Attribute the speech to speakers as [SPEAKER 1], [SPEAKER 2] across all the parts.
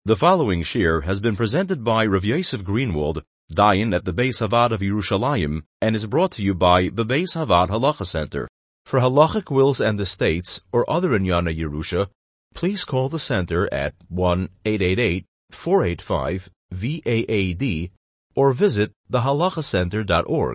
[SPEAKER 1] The following shir has been presented by Rav Yosef Greenwald, Dayan at the Beis Havad of Yerushalayim, and is brought to you by the Beis Havad Halacha Center. For halachic wills and estates or other Inyana Yerusha, please call the center at 1-888-485-VAAD or visit thehalachacenter.org.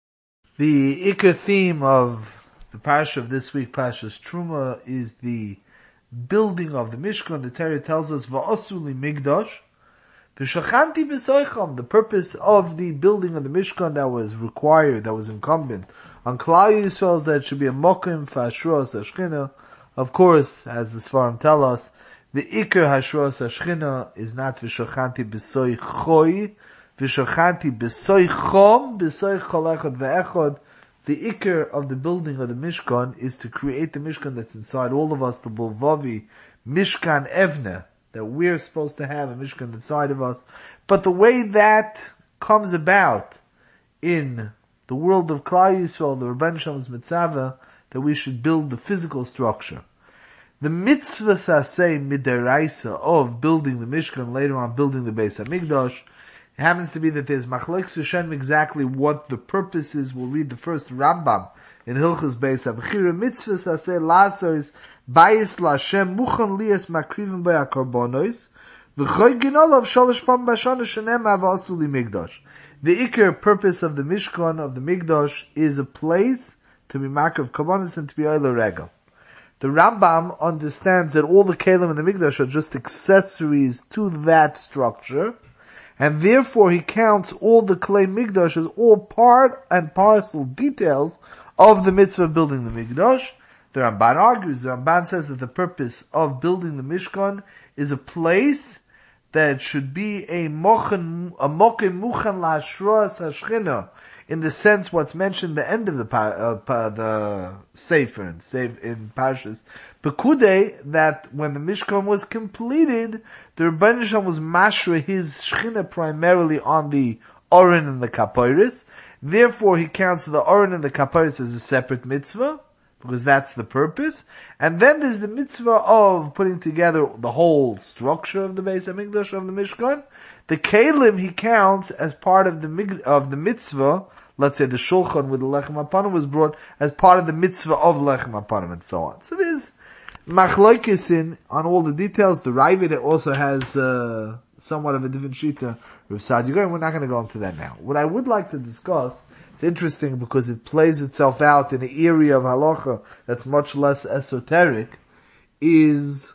[SPEAKER 2] The Ikar theme of the parsha of this week, Parshas Truma, is the building of the Mishkan. The Torah tells us, Va'asu li migdash, v'shachanti b'soicham. The purpose of the building of the Mishkan that was required, that was incumbent on Klal Yisrael, is that it should be a mokim for Hashruas HaShechina. Of course, as the Sfarim tell us, the Ikar Hashruas HaShechina is not v'shachanti b'soichoi, v'shachanti b'soichom, b'soich kol echad ve'echad. The ikar of the building of the Mishkan is to create the Mishkan that's inside all of us, the Bulvavi Mishkan Evne, that we're supposed to have a Mishkan inside of us. But the way that comes about in the world of Klal Yisrael, the Rabban Shalom's mitzvah, that we should build the physical structure. The mitzvah saseh midaraisa of building the Mishkan, later on building the Beis HaMikdash, it happens to be that there's machlokes Hashem exactly what the purpose is. We'll read the first Rambam in Hilchos Beis HaBechira. Mitzvah saseh lasos bayis laShem muchan lias makrivim b'akarbonos v'choy ginolav shalosh pam b'shana shenem avasu li migdash. The ikar purpose of the Mishkan, of the Migdash, is a place to be makriv karbonos and to be oil regel. The Rambam understands that all the kelim in the Migdash are just accessories to that structure, and therefore he counts all the Klei Migdash as all part and parcel details of the mitzvah of building the Migdash. The Ramban argues, the Ramban says that the purpose of building the Mishkan is a place that should be a mokim muchan la'ashruas hashchina, in the sense what's mentioned at the end of the Sefer, in Parshas Pekudei, that when the Mishkan was completed, the Rebbeinu Shalom was mashra his Shechina primarily on the Oren and the Kaporis. Therefore, he counts the Oren and the Kaporis as a separate mitzvah, because that's the purpose. And then there's the mitzvah of putting together the whole structure of the Beis HaMikdash, of the Mishkan. The Kelim he counts as part of the mitzvah. Let's say the Shulchan with the Lechem HaPanim was brought as part of the mitzvah of Lechem HaPanim, and so on. So there's machlokes on all the details. The Ravid also has somewhat of a different shita. Rav Saadia Gaon, we're not going to go into that now. What I would like to discuss, it's interesting because it plays itself out in an area of halacha that's much less esoteric, is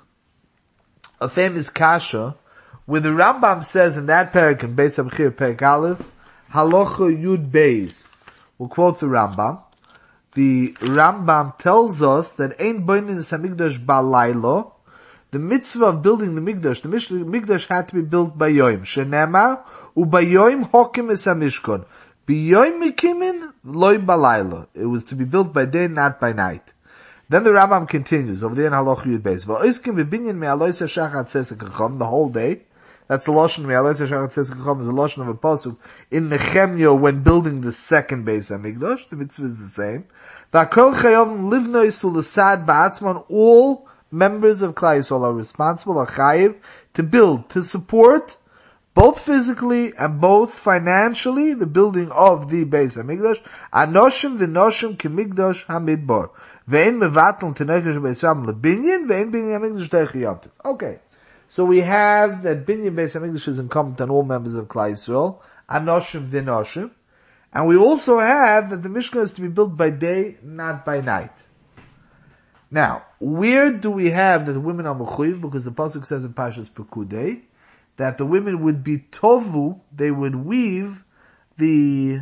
[SPEAKER 2] a famous kasha where the Rambam says in that parak in Beis HaBechira Perek Aleph, Halacha Yud Beis. We'll quote the Rambam. The Rambam tells us that Ein Boinin Hamikdash Balaylo. The mitzvah of building the Mikdash, the Mikdash had to be built by Yom. Shenemar u'bayoim hokim es hamishkon. B'yoim mikimin loy balaylo. It was to be built by day, not by night. Then the Rambam continues over there in Halacha Yud Beis. Va'oiskim v'binyan me'alois ha'shachat sesek the whole day. That's the Lashon me'alois ha'shachat sesek hacham, is the Lashon of a pasuk in Nehemiah when building the second Beis HaMikdash. The mitzvah is the same. V'akol chayovim livnois u'lesad ba'atzman. All members of Klal Yisrael are responsible, are chayiv, to build, to support, both physically and both financially, the building of the Beis HaMikdash. Anoshim v'noshim k'mikdash hamidbar. Ve'en mevatel t'nekdash Beis HaMikdash lebinyan, ve'en binyan HaMikdash teich yomtiv. Okay. So we have that binyan Beis HaMikdash is incumbent on all members of Klal Yisrael. Anoshim v'noshim. And we also have that the Mishkan is to be built by day, not by night. Now, where do we have that the women are mechuyev? Because the pasuk says in Parshas Pekudei that the women would be tovu, they would weave the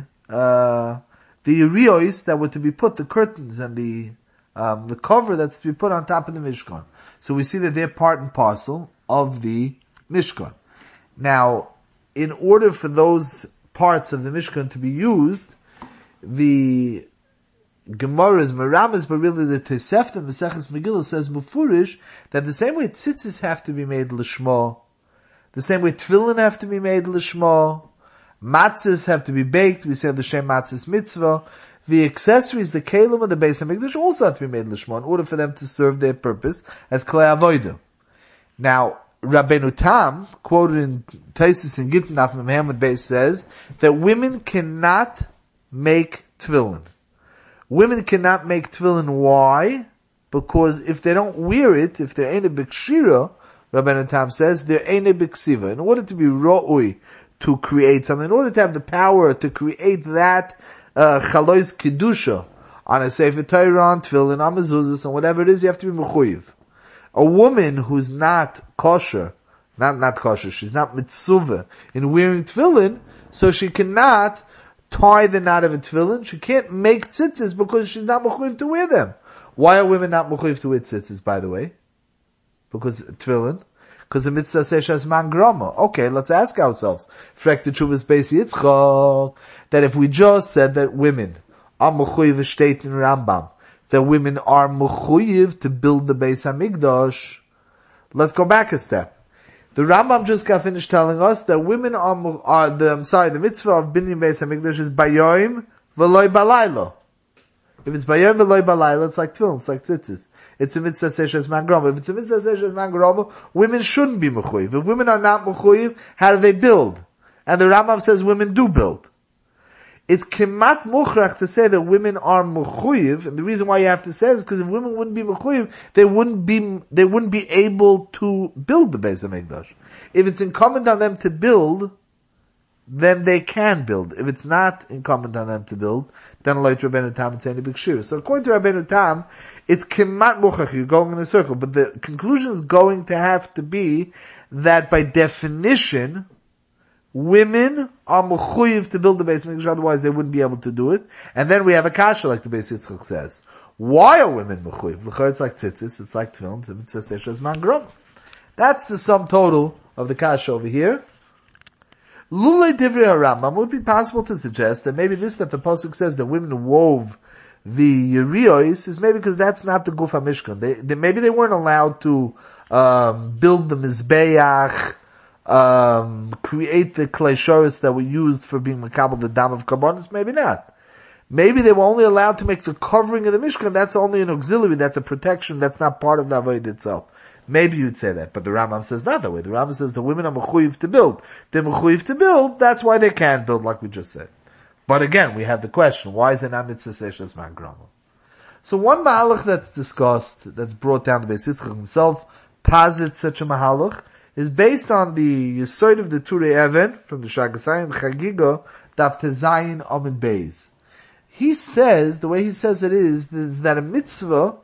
[SPEAKER 2] riois that were to be put, the curtains and the cover that's to be put on top of the Mishkan. So we see that they're part and parcel of the Mishkan. Now, in order for those parts of the Mishkan to be used, the Gemara's Meramis, but really the Tosefta Maseches Megillah says Mufurish that the same way tzitzis have to be made lishma, the same way tefillin have to be made lishma, matzahs have to be baked. We say the Shem Matzahs Mitzvah. The accessories, the kelim of the Beis HaMikdash also have to be made lishma in order for them to serve their purpose as klei avodah. Now, Rabbeinu Tam, quoted in Taisus and Gittin Af Muhammad Bey, says that women cannot make tefillin. Women cannot make tefillin. Why? Because if they don't wear it, if they're ain't a bikshira, Rabbeinu Tam says, they're ain't a biksiva. In order to be ro'ui, to create something, in order to have the power to create that chalois kedusha on a sefer Torah, on tefillin, on mezuzahs, and whatever it is, you have to be mechuyev. A woman who's not kosher, not kosher, she's not mitzuvah in wearing tefillin, so she cannot tie the knot of a tefillin. She can't make tzitzis because she's not mechuyev to wear them. Why are women not mechuyev to wear tzitzis, by the way? Because tefillin. Because the mitzvah says shazman grama. Okay, let's ask ourselves. Frek the Tshuvas Beis Yitzchak, that if we just said that women are mechuyev state in Rambam, that women are mechuyev to build the Beis Hamikdash. Let's go back a step. The Rambam just got finished telling us that women the mitzvah of building Beis Hamikdash is bayoim v'loy balayla. If it's bayoim v'loy balayla, it's like tefillin, it's like tzitzis. It's a mitzvah seishes man grama. If it's a mitzvah seishes man grama, women shouldn't be mechuyev. If women are not mechuyev, how do they build? And the Rambam says women do build. It's kemat mukhrach to say that women are mechuyev, and the reason why you have to say it is because if women wouldn't be mechuyev, they wouldn't be able to build the Beis Hamikdash. If it's incumbent on them to build, then they can build. If it's not incumbent on them to build, then like Rabbeinu Tam, it's any big shir. So according to Rabbeinu Tam, it's kemat mukhrach, you're going in a circle, but the conclusion is going to have to be that by definition, women are mechuyev to build the Beis Hamikdash, otherwise they wouldn't be able to do it. And then we have a kasha, like the Beis Yitzchak says. Why are women mechuyev? It's like tzitzis, it's like tefillin, it's a man grum. That's the sum total of the kasha over here. Lulei divrei Rambam, would it be possible to suggest that maybe this that the pasuk says that women wove the yeriyos is maybe because that's not the Guf HaMishkan. Maybe they weren't allowed to build the mizbeach, create the klei shoros that were used for being makabel the dam of karbonis. Maybe not. Maybe they were only allowed to make the covering of the Mishkan. That's only an auxiliary. That's a protection. That's not part of the avodah itself. Maybe you'd say that, but the Rambam says not that way. The Rambam says the women are mechuyev to build. They're mechuyev to build. That's why they can't build, like we just said. But again, we have the question: why is it not mitzvah seishes man grama? So one mahalach that's discussed, that's brought down to Beis Yitzchak himself, posits such a mahalach, is based on the Yesod of the Turei Even from the Shagasayim Chagiga Daf Tezayin Amin Beis. He says, the way he says it is that a mitzvah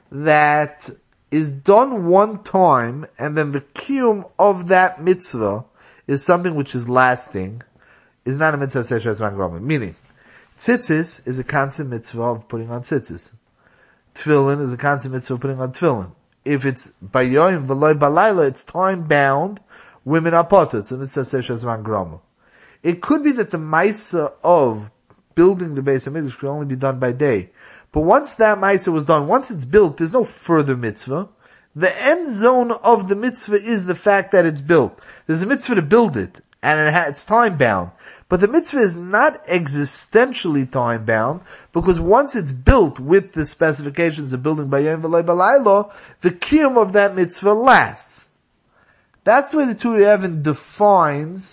[SPEAKER 2] that is done one time, and then the kiyum of that mitzvah is something which is lasting, is not a mitzvah seishes man grama. Meaning, tzitzis is a constant mitzvah of putting on tzitzis. Tefillin is a constant mitzvah of putting on tefillin. If it's bayoim v'loy balayla, it's time bound. Women are potet, and it says seishes man grama. It could be that the ma'isa of building the Beis Hamikdash could only be done by day. But once that ma'isa was done, once it's built, there's no further mitzvah. The end zone of the mitzvah is the fact that it's built. There's a mitzvah to build it, and it's time bound. But the mitzvah is not existentially time bound, because once it's built with the specifications of building by Yom V'loi Balaylo, the kiyum of that mitzvah lasts. That's the way the Turei Even defines,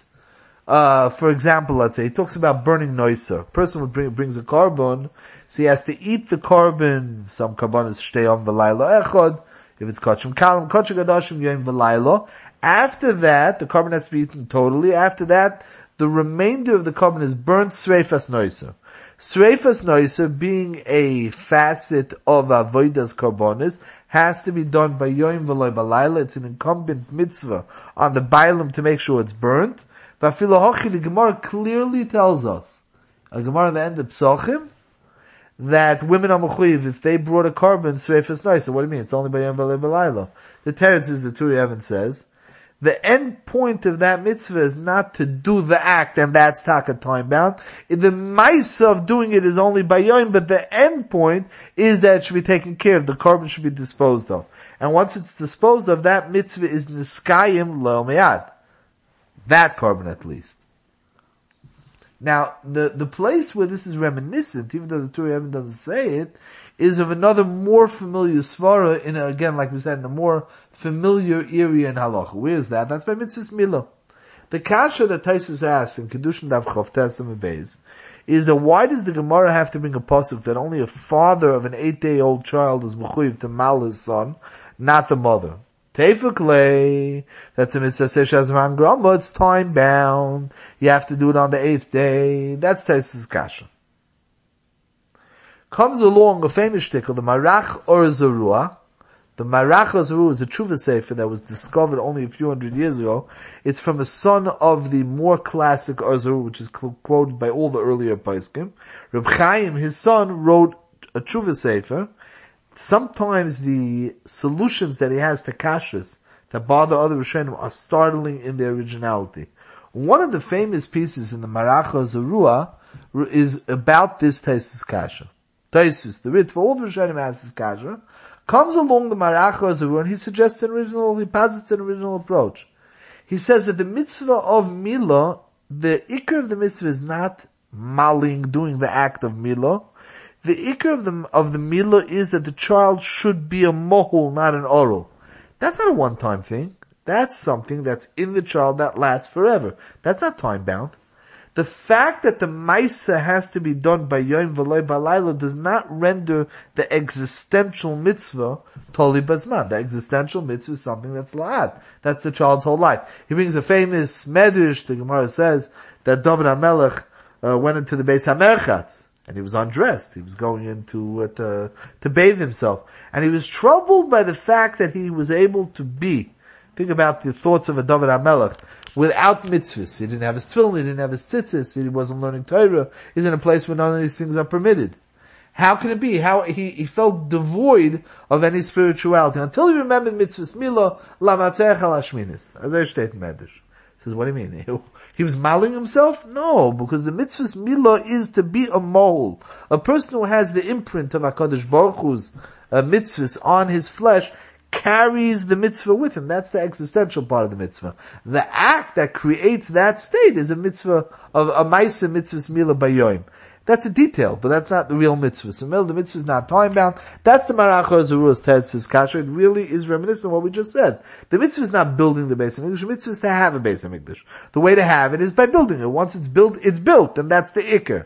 [SPEAKER 2] for example, let's say, he talks about burning noiser. A person brings a carbon, so he has to eat the carbon, some carbon is shtei yom v'laylo echad, if it's kachim kalim, kachim gadashim yom v'laylo. After that, the carbon has to be eaten totally. After that, the remainder of the carbon is burnt sreifas noiser. Sreifas noiser, being a facet of avodas karbonis, has to be done by yom v'loy balayla. It's an incumbent mitzvah on the bailim to make sure it's burnt. Vafilahochi, the Gemara clearly tells us, a Gemara in the end of Psachim, that women are mechuyev if they brought a carbon sreifas noiser. What do you mean? It's only by yom v'loy balayla. The teretz is the Turei Even says, the end point of that mitzvah is not to do the act, and that's taka time bound. The ma'isa of doing it is only by yom, but the end point is that it should be taken care of. The carbon should be disposed of. And once it's disposed of, that mitzvah is niskayim lo meyad. That carbon at least. Now, the place where this is reminiscent, even though the Turei Even doesn't say it, is of another more familiar svara in again, like we said, in a more familiar area in halacha. Where is that? That's by mitzvahs milah. The kasha that Taisus asks in Kedushin Daf Chof Tesam Beis is that why does the Gemara have to bring a pasuk that only a father of an 8-day-old child is mechuyev to mal his son, not the mother? Tefuk that's a mitzvah seshazman grama, it's time bound. You have to do it on the 8th day. That's Taisus kasha. Comes along a famous shtickle, the Marach Or Zarua. The Marach Or Zarua is a tshuva sefer that was discovered only a few hundred years ago. It's from a son of the more classic Or Zarua, which is quoted by all the earlier poskim. Reb Chaim, his son, wrote a tshuva sefer. Sometimes the solutions that he has to kashas that bother other Rishonim are startling in their originality. One of the famous pieces in the Marach Or Zarua is about this Taisus kasha. Taisus, the Rit, for all the Rishonim has this kasha, comes along the Marach Or Zarua and he suggests he posits an original approach. He says that the mitzvah of milah, the ikar of the mitzvah is not maling, doing the act of milah. The ikar of the milah is that the child should be a mohul, not an oral. That's not a one-time thing. That's something that's in the child that lasts forever. That's not time-bound. The fact that the Maisa has to be done by Yom V'loi Balayla does not render the existential mitzvah totally bazman. The existential mitzvah is something that's la'ad. That's the child's whole life. He brings a famous medrash, the Gemara says, that David HaMelech went into the Beis HaMerchatz, and he was undressed. He was going in to bathe himself. And he was troubled by the fact that he was able to be, think about the thoughts of a David HaMelech, without mitzvahs. He didn't have his tefillin, he didn't have his tzitzis, he wasn't learning Torah. He's in a place where none of these things are permitted. How can it be? How he felt devoid of any spirituality until he remembered mitzvahs milah lamatzech al hashminis. As I state in Medrash. He says, what do you mean? He was maling himself? No, because the mitzvahs milah is to be a mole. A person who has the imprint of HaKadosh Baruch Hu's mitzvahs on his flesh carries the mitzvah with him. That's the existential part of the mitzvah. The act that creates that state is a mitzvah of a ma'aseh mitzvahs milah bayoim. That's a detail, but that's not the real mitzvah. So the mitzvah is not time bound. That's the Marach Or Zarua's Taisus kasha. It really is reminiscent of what we just said. The mitzvah is not building the Beis HaMikdash. The mitzvah is to have a Beis HaMikdash. The way to have it is by building it. Once it's built, and that's the ikar.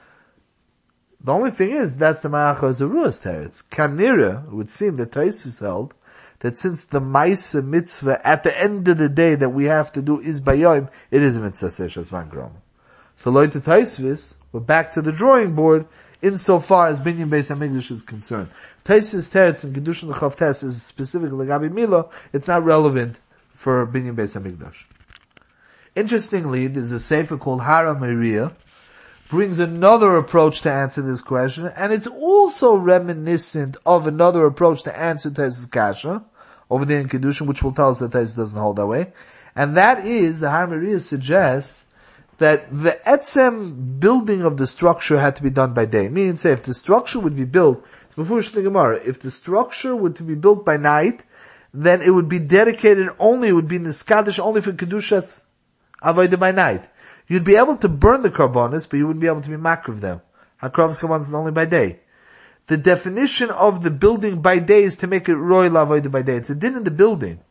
[SPEAKER 2] The only thing is, that's the Marach Or Zarua's teretz. Kanira, it would seem that Taisus held that since the Maisa mitzvah at the end of the day that we have to do is bayom, it is a mitzvah seshazman grama. So loy to Taisvis, we're back to the drawing board insofar as Binyan Beis HaMikdash is concerned. Taisus teretz and Kedushin Chof Tes is specifically Gabi Milah, it's not relevant for Binyan Beis HaMikdash. Interestingly, there's a sefer called Hara Meriah, brings another approach to answer this question, and it's also reminiscent of another approach to answer Taisus kasha over there in Kedushin, which will tell us that Taisus doesn't hold that way. And that is, the Hara Meriah suggests that the etzem building of the structure had to be done by day. Meaning, say, if the structure would be built, before the Gemara, if the structure were to be built by night, then it would be dedicated only, it would be niskadish only for Kedushas Avodah by night. You'd be able to burn the karbonis, but you wouldn't be able to be makriv them. Hakrav's karbonis is only by day. The definition of the building by day is to make it roy lavoida by day. It's a din in the building.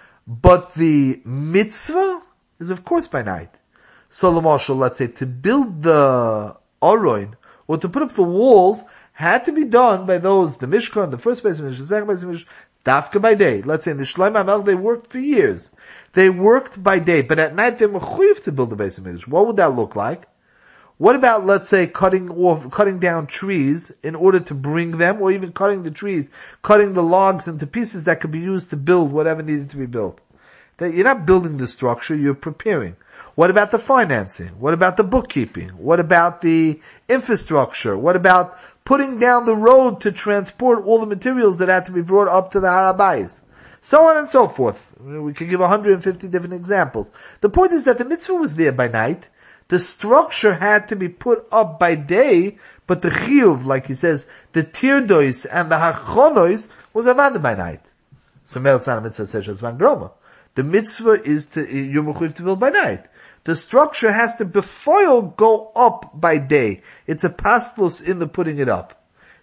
[SPEAKER 2] But the mitzvah is of course by night. So l'mashal, let's say, to build the aroin, or to put up the walls, had to be done by those, the Mishkan, the first Beis HaMikdash, the second Beis HaMikdash, dafka by day. Let's say in the Shlomo HaMelech they worked for years. They worked by day, but at night they were mechuyev to build the Beis HaMikdash. What would that look like? What about, let's say, cutting down trees in order to bring them, or even cutting the trees, cutting the logs into pieces that could be used to build whatever needed to be built? That you're not building the structure, you're preparing. What about the financing? What about the bookkeeping? What about the infrastructure? What about putting down the road to transport all the materials that had to be brought up to the Har HaBayis? So on and so forth. We could give 150 different examples. The point is that the mitzvah was there by night. The structure had to be put up by day, but the chiyuv, like he says, the tirdois and the hachonois was avada by night. So it's not a mitzvah seshazman groma. The mitzvah is to Yom Kippur to build by night. The structure has to befoil go up by day. It's a pastos in the putting it up.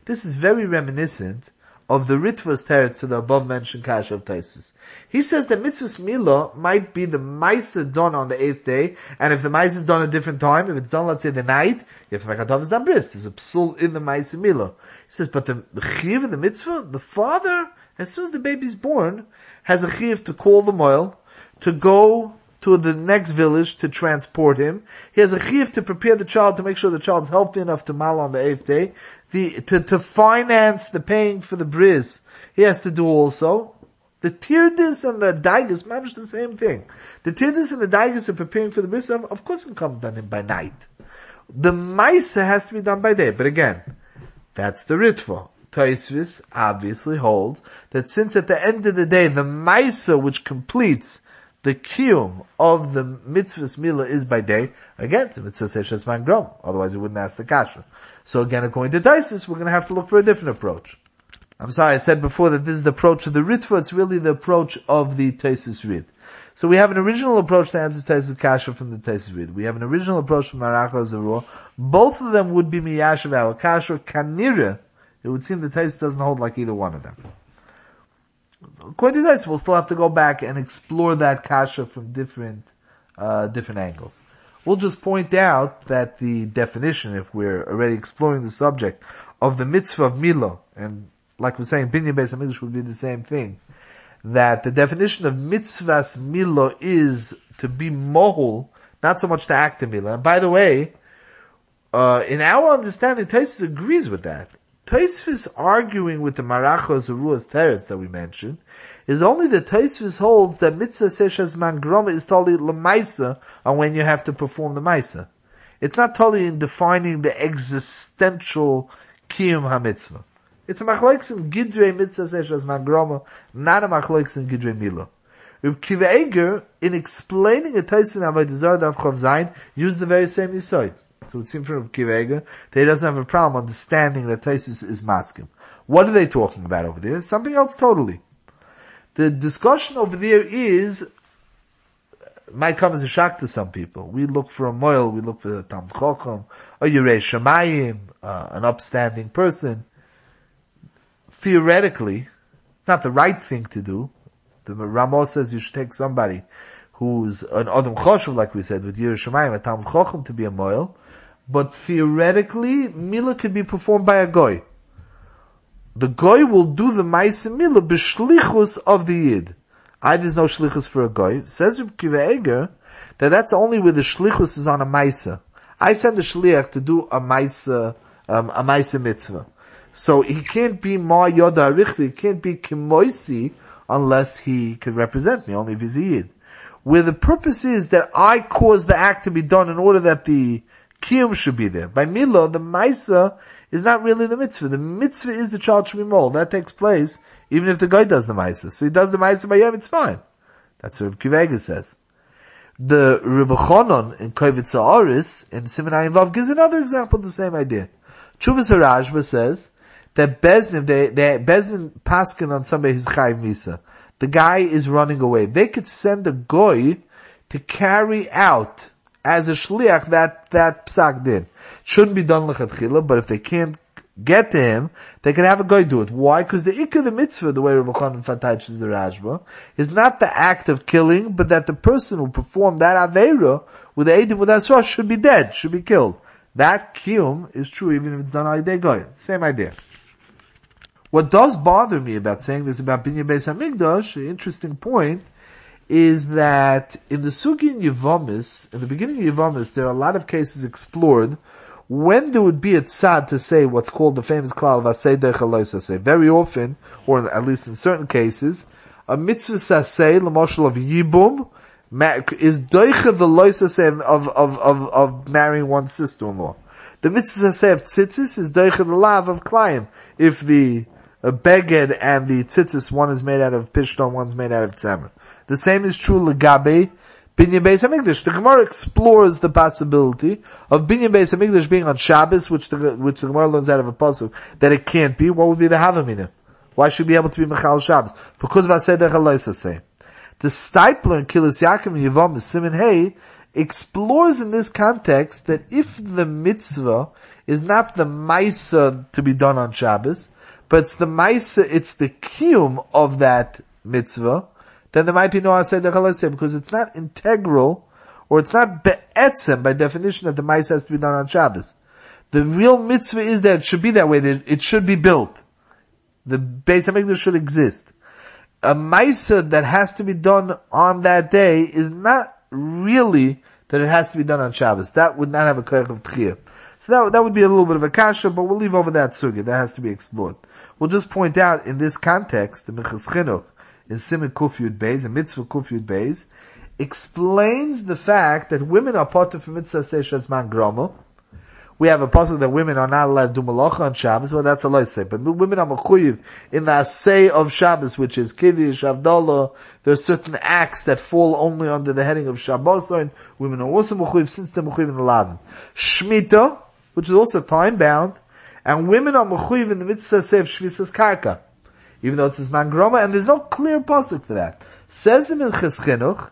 [SPEAKER 2] This is very reminiscent of the Ritva's teretz to the above mentioned kasha of Taisus. He says that mitzvahs milah might be the maisa done on the 8th day, and if the maisa is done at a different time, if it's done, let's say, the night, if Makatav is done bris, there's a psul in the maisa milah. He says, but the chiv of the mitzvah, the father, as soon as the baby's born, has a chiv to call the moil, to go to the next village to transport him. He has a chiv to prepare the child, to make sure the child's healthy enough to mal on the 8th day. To finance the paying for the bris, he has to do also. The tirdis and the daigas, manage the same thing. The tirdis and the daigas are preparing for the bris, of course it can be done by night. The maisa has to be done by day, but again, that's the ritva. Tosfos obviously holds that since at the end of the day, the maisa which completes the kiyum of the mitzvahs milah is by day, again, it's a mitzvah seshes man grom, otherwise it wouldn't ask the kasha. So again, according to Tosfos, we're going to have to look for a different approach. I'm sorry, I said before that this is the approach of the Ritva, it's really the approach of the Tosfos Rid. So we have an original approach to answer Tosfos Kasha from the Tosfos Rid. We have an original approach from Maracha Zerua. Both of them would be Miyashav our Kasha. Kanira, it would seem the Tosfos doesn't hold like either one of them. According to Tosfos, we'll still have to go back and explore that Kasha from different angles. We'll just point out that the definition, if we're already exploring the subject, of the mitzvah of Milah, and like we're saying, Binyan Beis HaMikdash would be the same thing, that the definition of mitzvahs Milah is to be mohul, not so much to act in Milah. And by the way, in our understanding, Tosfos agrees with that. Tosfos arguing with the Maracha Zeruah's teretz that we mentioned, is only that Tosfos holds that mitzvah seshes man groma is totally lemaisa on when you have to perform the maisa. It's not totally in defining the existential kiyum ha-mitzvah. It's a machlokes in gidrei mitzvah seshes man groma, not a machlokes in gidrei milah. Reb Kiva Eger, in explaining a Tosfos in Avodah Zarah Daf Chav Zayin, used the very same yesod. So it seems from Reb Kiva Eger that he doesn't have a problem understanding that Tosfos is maskim. What are they talking about over there? Something else totally. The discussion over there might come as a shock to some people. We look for a moil, we look for a Talmid Chacham, a Yirei Shamayim, an upstanding person. Theoretically, it's not the right thing to do. The Ramah says you should take somebody who's an Adam Choshev, like we said, with Yirei Shamayim, a Talmid Chacham to be a moil. But theoretically, Milah could be performed by a Goy. The Goy will do the Maisa Milah b'shlichus of the Yid. There's no shlichus for a Goy. Says Reb Kiva Eger that that's only where the shlichus is on a Maisa. I send a shliach to do a Maisa mitzvah. So he can't be Ma Yoda Arichli, he can't be Kimoisi unless he could represent me, only if he's a Yid. Where the purpose is that I cause the act to be done in order that the Kiyum should be there. By Milah, the Maisa is not really the mitzvah. The mitzvah is the child should be mold. That takes place even if the guy does the Maisa. So he does the Maisa by Yom, it's fine. That's what Kiva Eger says. The Rebbe Chonon in Kovetz Haaretz in Siman Ayin Vav gives another example of the same idea. Chuvas Harashba says that Bezdin, Bezdin paskin on somebody who's Chayiv Misa. The guy is running away. They could send a goy to carry out as a shliach that psak din. Shouldn't be done lechatchila, but if they can't get to him, they can have a guy do it. Why? Because the ikar the mitzvah, the way Rebbe Chonon teaches the Rashba, is not the act of killing, but that the person who performed that aveira with the eidim with asra should be dead, should be killed. That kiyum is true even if it's done on a guy. Same idea. What does bother me about saying this about Binyan Beis HaMikdash, an interesting point, is that in the Sugi in Yevamis, in the beginning of Yevamis, there are a lot of cases explored when there would be a tzad to say what's called the famous klal of asay derech lo saseh. Very often, or at least in certain cases, a mitzvah saseh, l'moshel of yibum, is doicha the lo saseh of marrying one's sister-in-law. The mitzvah saseh of tzitzis is doicha the lav of klayim. If the beged and the tzitzis, one is made out of pishton, one's made out of tzemer. The same is true legabe Binyan Beis HaMikdash. The Gemara explores the possibility of Binyan Beis HaMikdash being on Shabbos, which the Gemara learns out of a pasuk, that it can't be. What would be the Havamina? Why should we be able to be Mechal Shabbos? Because of Aseh Derech Lo Saseh. The Stipler in Kilas Yaakov and Yevam Siman Hey explores in this context that if the mitzvah is not the maisa to be done on Shabbos, but it's the maisa, it's the kiyum of that mitzvah, then there might be no asay d'chalasia, because it's not integral, or it's not be'etzem by definition that the maisa has to be done on Shabbos. The real mitzvah is that it should be that way, that it should be built. The Beis HaMikdash should exist. A maisa that has to be done on that day is not really that it has to be done on Shabbos. That would not have a koyach of tchiyah. So that would be a little bit of a kasha, but we'll leave over that sugya. That has to be explored. We'll just point out in this context, the Minchas Chinuch in Siman Kuf Yud Beis, in Mitzvah Kuf Yud Beis, explains the fact that women are potter for Mitzvah Seishas Man Groma. We have a pasuk that women are not allowed to do malacha on Shabbos. Well, that's a loisei. But women are mechuyev in the asay of Shabbos, which is Kiddush, Havdalah. There are certain acts that fall only under the heading of Shabbos. Women are also mechuyev since they're mechuyev in the Lavin. Shmita, which is also time bound, and women are mechuyev in the mitzvah asay of Shvisas Karka, even though it's Zman Groma, and there's no clear pasuk for that. Says the Minchas Chinuch,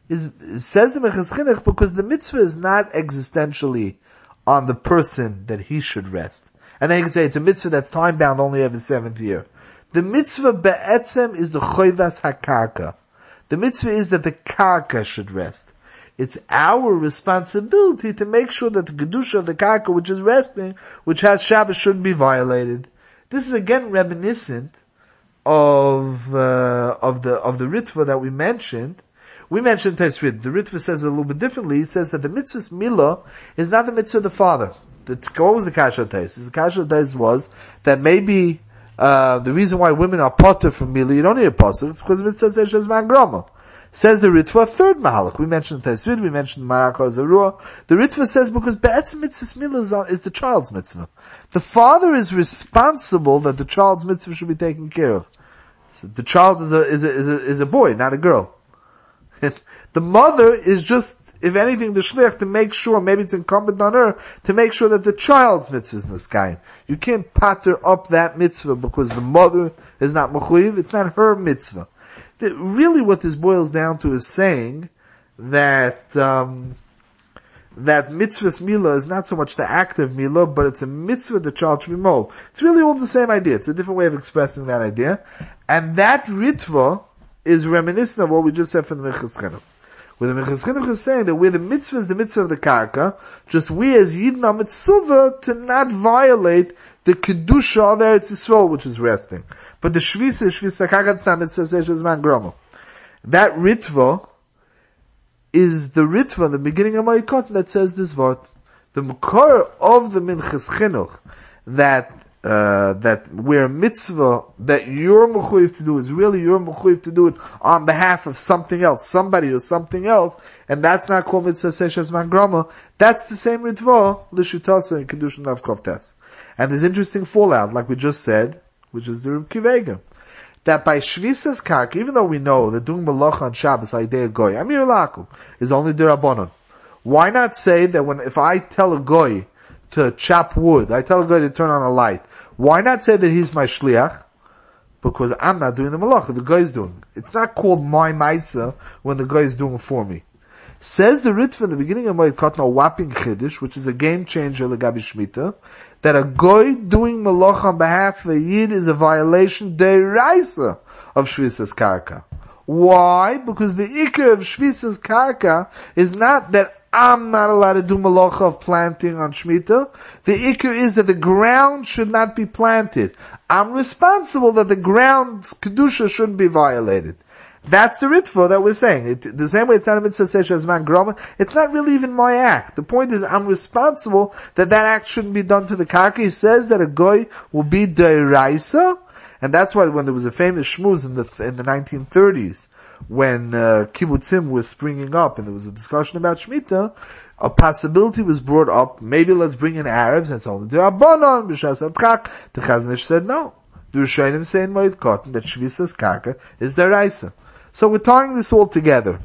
[SPEAKER 2] because the mitzvah is not existentially on the person that he should rest. And then you can say it's a mitzvah that's time bound only every 7th year. The mitzvah be'etzem is the choivas hakarka. The mitzvah is that the karka should rest. It's our responsibility to make sure that the kedusha of the karka, which is resting, which has Shabbos, shouldn't be violated. This is again reminiscent of the Ritva that we mentioned. We mentioned Taisrid. The Ritva says it a little bit differently. He says that the mitzvah's milah is not the mitzvah of the father. What was the kasha tais? The kasha tais was that maybe the reason why women are potter from milah, you don't need a pasuk, it's because the mitzvah says shezman groma. Says the Ritva, a third mahalach. We mentioned Taisrid, we mentioned Maraka Zarua. The Ritva says because be'etzem mitzvah's milah is the child's mitzvah. The father is responsible that the child's mitzvah should be taken care of. So the child is a boy, not a girl. The mother is just, if anything, the shliach to make sure, maybe it's incumbent on her, to make sure that the child's mitzvah is niskayim. You can't patter up that mitzvah because the mother is not mechuyev, it's not her mitzvah. Really what this boils down to is saying that, that mitzvah's milah is not so much the act of milah, but it's a mitzvah the child should be mold. It's really all the same idea. It's a different way of expressing that idea. And that ritva is reminiscent of what we just said from the Minchas Chinuch. Where the Minchas Chinuch is saying that where the mitzvah is the mitzvah of the karka, just we as Yidden are mitzvah to not violate the kedusha of Eretz Yisrael, which is resting. But the shvisa karka, it's not mitzvah seishes man groma. That ritva is the ritva, the beginning of Ma'ikot, that says this word. The makor of the Minchas Chinuch, that where mitzvah that you're mechuyev to do is really you're mechuyev to do it on behalf of something else, somebody or something else, and that's not called mitzvah seishes man groma. That's the same ritva l'shutasa in kedushin av kovtes. And there's interesting fallout, like we just said, which is the Reb Kivega, that by shvisas karka, even though we know that doing malacha on Shabbos idea goy amir lakum is only derabanan, why not say that if I tell a goy to chop wood, I tell a guy to turn on a light, why not say that he's my shliach? Because I'm not doing the malacha, the guy is doing it. It's not called my maisa when the guy is doing it for me. Says the Ritva in the beginning of Moed Katan, a whopping chiddush, which is a game changer legabi shmita, that a guy doing malacha on behalf of a yid is a violation deraisa of shvisas karka. Why? Because the ikar of shvisas karka is not that I'm not allowed to do malacha of planting on Shemitah. The ikar is that the ground should not be planted. I'm responsible that the ground's kedusha shouldn't be violated. That's the ritva that we're saying. The same way it's not a mitzvah seishes man groma, it's not really even my act. The point is I'm responsible that act shouldn't be done to the karka. He says that a goy will be deraisa, and that's why when there was a famous shmuz in the 1930s, when kibbutzim was springing up and there was a discussion about Shemitah, a possibility was brought up, maybe let's bring in Arabs, and so on. The Rabbanon, B'shas Adchak, the Chazon Ish said no. The Rishonim say in Moed Katan that Shvisas Karka is deraisa. So we're tying this all together.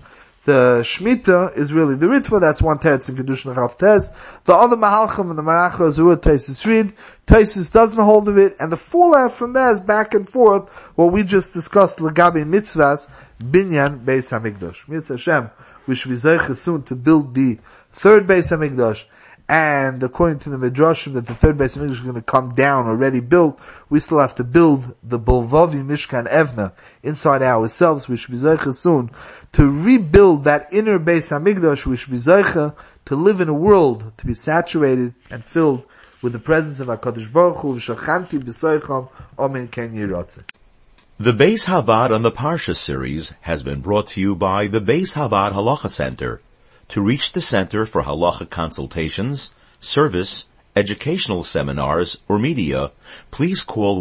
[SPEAKER 2] The Shemitah is really the Ritva, that's one teretz in Kedushin Chav Tes. The other Mahalchim and the Marachos are what Taisus read. Taisus doesn't hold of it, and the fallout from that is back and forth, what we just discussed, Lagabi Mitzvahs, Binyan Beis HaMikdash. Mitzvah Hashem, we should be zeicha soon to build the third Beis HaMikdash, and according to the Midrashim that the third Beis HaMikdash is going to come down already built, we still have to build the Bolvavi Mishkan Evna inside ourselves. We should be zeicha soon to rebuild that inner Beis HaMikdash. We should be zeicha to live in a world to be saturated and filled with the presence of HaKadosh Baruch Hu, v'shachanti b'soicham, amen ken yiratzeh.
[SPEAKER 1] The Beis Havad on the Parsha series has been brought to you by the Beis Havad Halacha Center. To reach the Center for Halacha consultations, service, educational seminars, or media, please call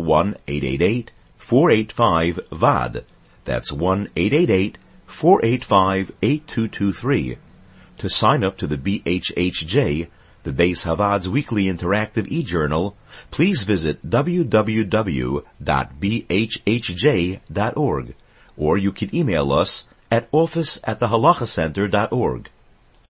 [SPEAKER 1] 1-888-485-VAD. That's 1-888-485-8223. To sign up to the BHHJ, the Beis Havad's weekly interactive e-journal, please visit www.bhhj.org, or you can email us at office@thehalachacenter.org.